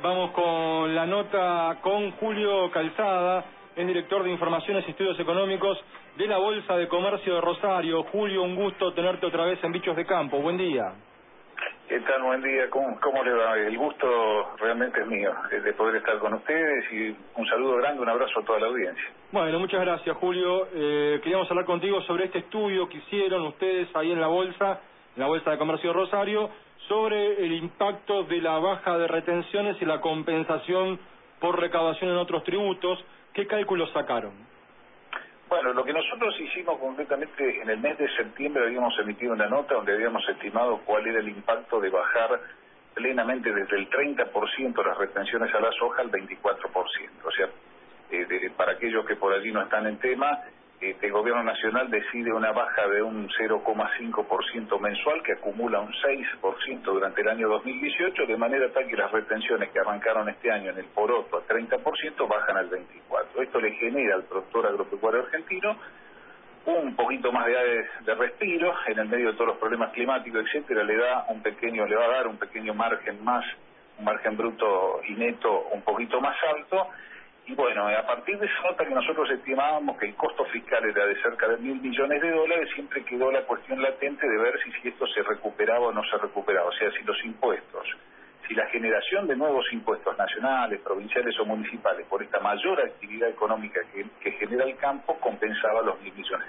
Vamos con la nota con Julio Calzada, es director de Informaciones y Estudios Económicos de la Bolsa de Comercio de Rosario. Julio, un gusto tenerte otra vez en Bichos de Campo. Buen día. ¿Qué tal? Buen día. ¿Cómo le va? El gusto realmente es mío, de poder estar con ustedes, y un saludo grande, un abrazo a toda la audiencia. Bueno, muchas gracias, Julio. Queríamos hablar contigo sobre este estudio que hicieron ustedes ahí en la Bolsa de Comercio de Rosario, sobre el impacto de la baja de retenciones y la compensación por recaudación en otros tributos. ¿Qué cálculos sacaron? Bueno, lo que nosotros hicimos concretamente en el mes de septiembre, habíamos emitido una nota donde habíamos estimado cuál era el impacto de bajar plenamente desde el 30% las retenciones a la soja al 24%. O sea, para aquellos que por allí no están en tema, el Gobierno Nacional decide una baja de un 0,5% mensual que acumula un 6% durante el año 2018, de manera tal que las retenciones que arrancaron este año en el poroto a 30% bajan al 24%. Esto le genera al productor agropecuario argentino un poquito más de respiro en el medio de todos los problemas climáticos, etcétera. Le va a dar un pequeño margen más, un margen bruto y neto un poquito más alto. Y bueno, a partir de esa nota que nosotros estimábamos que el costo fiscal era de cerca de $1.000 millones, siempre quedó la cuestión latente de ver si esto se recuperaba o no se recuperaba. O sea, si los impuestos, si la generación de nuevos impuestos nacionales, provinciales o municipales por esta mayor actividad económica que genera el campo compensaba los $1.000 millones.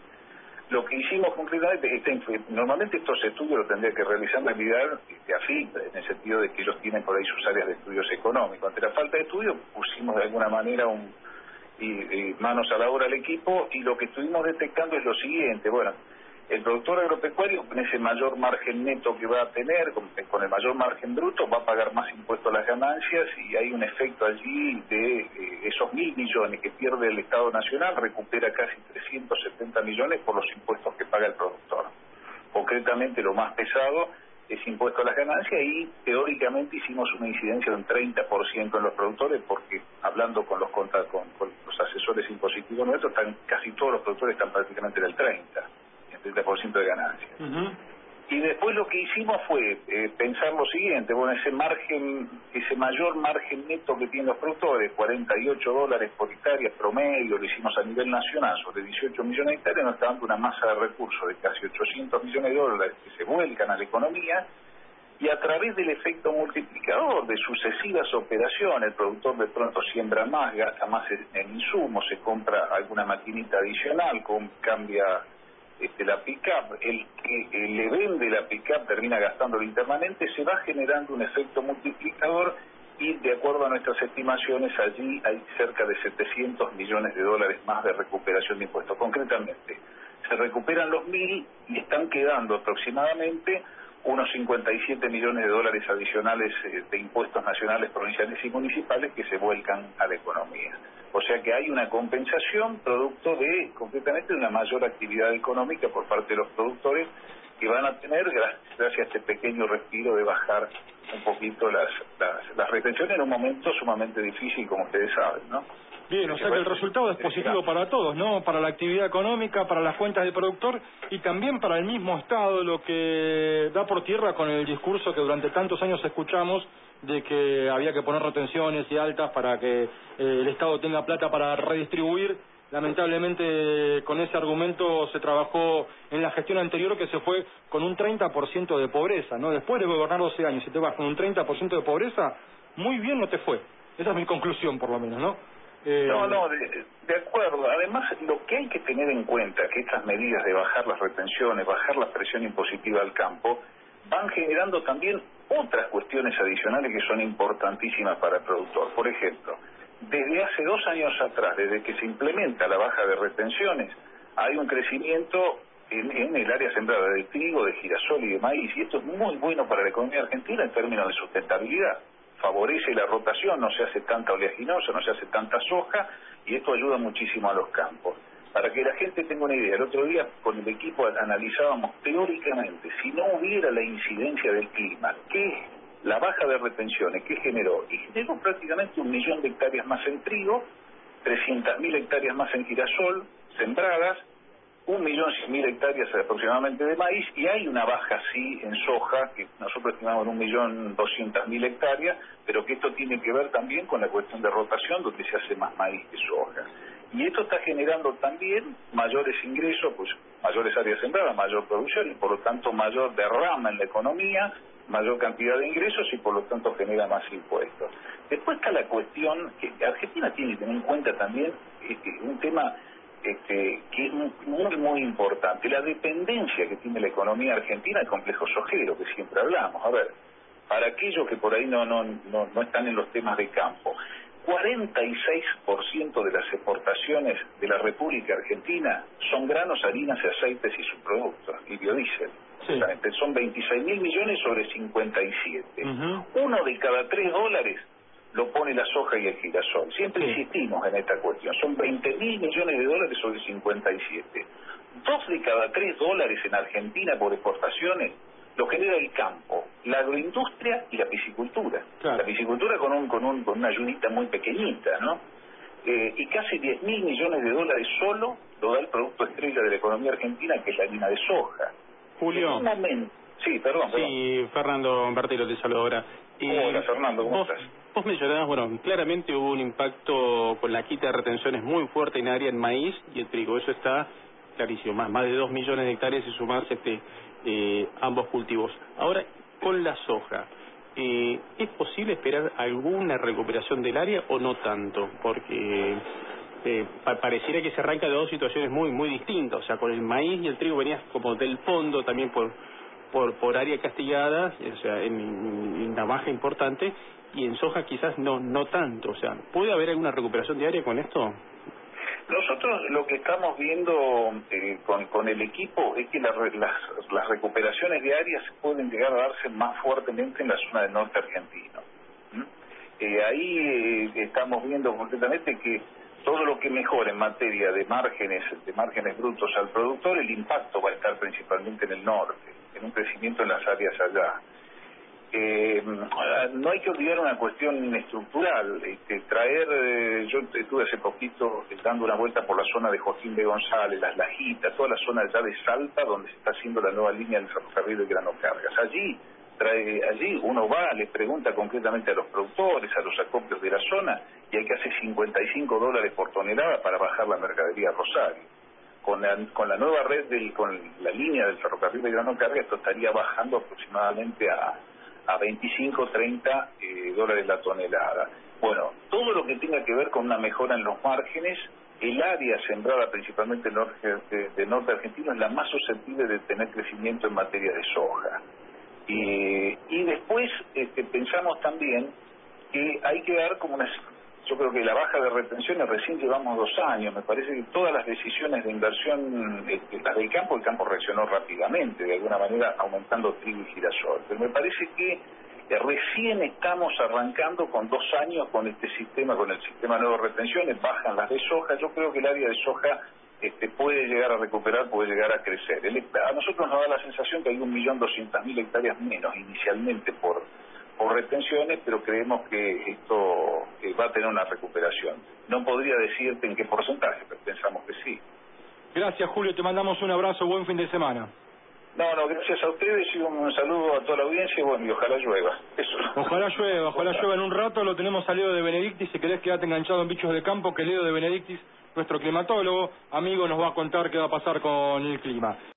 Lo que hicimos concretamente, normalmente estos estudios los tendría que realizar en realidad AFIP, en el sentido de que ellos tienen por ahí sus áreas de estudios económicos. Ante la falta de estudio pusimos de alguna manera manos a la obra al equipo, y lo que estuvimos detectando es lo siguiente. Bueno, el productor agropecuario, con ese mayor margen neto que va a tener, con el mayor margen bruto, va a pagar más impuestos a las ganancias, y hay un efecto allí de esos $1.000 millones que pierde el Estado Nacional, recupera casi 370 millones por los impuestos que paga el productor. Concretamente, lo más pesado es impuesto a las ganancias, y teóricamente hicimos una incidencia de un 30% en los productores, porque hablando con los asesores impositivos nuestros, casi todos los productores están prácticamente en el 30% de ganancias. Y después lo que hicimos fue pensar lo siguiente. Bueno, ese mayor margen neto que tienen los productores, $48 por hectárea promedio, lo hicimos a nivel nacional sobre 18 millones de hectáreas, nos está dando una masa de recursos de casi $800 millones que se vuelcan a la economía, y a través del efecto multiplicador de sucesivas operaciones, el productor de pronto siembra más, gasta más en insumos, se compra alguna maquinita adicional, cambia la pick-up, el que le vende la pick-up termina gastándolo internamente, se va generando un efecto multiplicador, y de acuerdo a nuestras estimaciones allí hay cerca de $700 millones más de recuperación de impuestos. Concretamente, se recuperan los 1.000 y están quedando aproximadamente unos $57 millones adicionales de impuestos nacionales, provinciales y municipales que se vuelcan a la economía. O sea que hay una compensación producto concretamente de una mayor actividad económica por parte de los productores, que van a tener, gracias a este pequeño respiro de bajar un poquito las retenciones en un momento sumamente difícil, como ustedes saben, ¿no? Bien, o sea que el resultado es positivo para todos, ¿no? Para la actividad económica, para las cuentas del productor y también para el mismo Estado, lo que da por tierra con el discurso que durante tantos años escuchamos de que había que poner retenciones y altas para que el Estado tenga plata para redistribuir. Lamentablemente con ese argumento se trabajó en la gestión anterior, que se fue con un 30% de pobreza, ¿no? Después de gobernar 12 años, si te vas con un 30% de pobreza, muy bien no te fue. Esa es mi conclusión, por lo menos, ¿no? No, de acuerdo. Además, lo que hay que tener en cuenta es que estas medidas de bajar las retenciones, bajar la presión impositiva al campo, van generando también otras cuestiones adicionales que son importantísimas para el productor. Por ejemplo, desde hace 2 años atrás, desde que se implementa la baja de retenciones, hay un crecimiento en el área sembrada de trigo, de girasol y de maíz, y esto es muy bueno para la economía argentina en términos de sustentabilidad. Favorece la rotación, no se hace tanta oleaginosa, no se hace tanta soja, y esto ayuda muchísimo a los campos. Para que la gente tenga una idea, el otro día con el equipo analizábamos teóricamente, si no hubiera la incidencia del clima, la baja de retenciones, ¿qué generó? Y generó prácticamente 1 millón de hectáreas más en trigo, 300.000 hectáreas más en girasol sembradas, 1.100.000 hectáreas aproximadamente de maíz, y hay una baja sí en soja, que nosotros estimamos en 1.200.000 hectáreas, pero que esto tiene que ver también con la cuestión de rotación, donde se hace más maíz que soja. Y esto está generando también mayores ingresos, pues mayores áreas sembradas, mayor producción, y por lo tanto mayor derrama en la economía, mayor cantidad de ingresos, y por lo tanto genera más impuestos. Después está la cuestión que Argentina tiene que tener en cuenta también un tema que es muy importante, la dependencia que tiene la economía argentina del complejo sojero, que siempre hablamos. A ver, para aquellos que por ahí no están en los temas de campo, 46% de las exportaciones de la República Argentina son granos, harinas y aceites y subproductos, y biodiesel. Sí. Son 26.000 millones sobre 57. Uno de cada $3 lo pone la soja y el girasol. Siempre insistimos en esta cuestión. Son 20.000 millones de dólares sobre 57. 2 de cada $3 en Argentina por exportaciones lo genera el campo, la agroindustria y la piscicultura. Claro. La piscicultura con una ayudita muy pequeñita, ¿no? Y casi 10.000 millones de dólares solo lo da el producto estrella de la economía argentina, que es la harina de soja. Julio. En un momento... Sí, perdón. Sí, Fernando Bertelo te saludo ahora. Hola, Fernando, ¿cómo estás? Vos mencionabas, bueno, claramente hubo un impacto con la quita de retenciones muy fuerte en área en maíz y el trigo. Eso está clarísimo. Más de 2 millones de hectáreas y sumás ambos cultivos. Ahora, con la soja, ¿es posible esperar alguna recuperación del área o no tanto? Porque pareciera que se arranca de dos situaciones muy distintas. O sea, con el maíz y el trigo venías como del fondo también por área castigada, o sea, en una baja importante, y en soja quizás no tanto. O sea, ¿puede haber alguna recuperación de área con esto? Nosotros lo que estamos viendo con el equipo es que las recuperaciones de áreas pueden llegar a darse más fuertemente en la zona del norte argentino. Ahí estamos viendo concretamente que todo lo que mejora en materia de márgenes brutos al productor, el impacto va a estar principalmente en el norte, en un crecimiento en las áreas allá. No hay que olvidar una cuestión estructural. Yo estuve hace poquito dando una vuelta por la zona de Joaquín B. González, Las Lajitas, toda la zona allá de Salta, donde se está haciendo la nueva línea del ferrocarril de grano cargas. Allí uno va, les pregunta concretamente a los productores, a los acopios de la zona, y hay que hacer $55 por tonelada para bajar la mercadería a Rosario. Con la nueva red, con la línea del ferrocarril de grano carga, esto estaría bajando aproximadamente a $25-30 la tonelada. Bueno, todo lo que tenga que ver con una mejora en los márgenes, el área sembrada principalmente del norte argentino es la más susceptible de tener crecimiento en materia de soja. Y después pensamos también que hay que dar como yo creo que la baja de retenciones recién llevamos 2 años. Me parece que todas las decisiones de inversión, las del campo, el campo reaccionó rápidamente, de alguna manera aumentando trigo y girasol. Pero me parece que recién estamos arrancando con 2 años con el sistema nuevo de retenciones, bajan las de soja. Yo creo que el área de soja puede llegar a recuperar, puede llegar a crecer. A nosotros nos da la sensación que hay 1.200.000 hectáreas menos inicialmente por retenciones, pero creemos que esto va a tener una recuperación. No podría decirte en qué porcentaje, pero pensamos que sí. Gracias, Julio, te mandamos un abrazo, buen fin de semana. No, gracias a ustedes y un saludo a toda la audiencia, y ojalá llueva. Eso. Ojalá llueva en un rato. Lo tenemos a Leo de Benedictis. Si querés quedarte enganchado en Bichos de Campo, que Leo de Benedictis, nuestro climatólogo, amigo, nos va a contar qué va a pasar con el clima.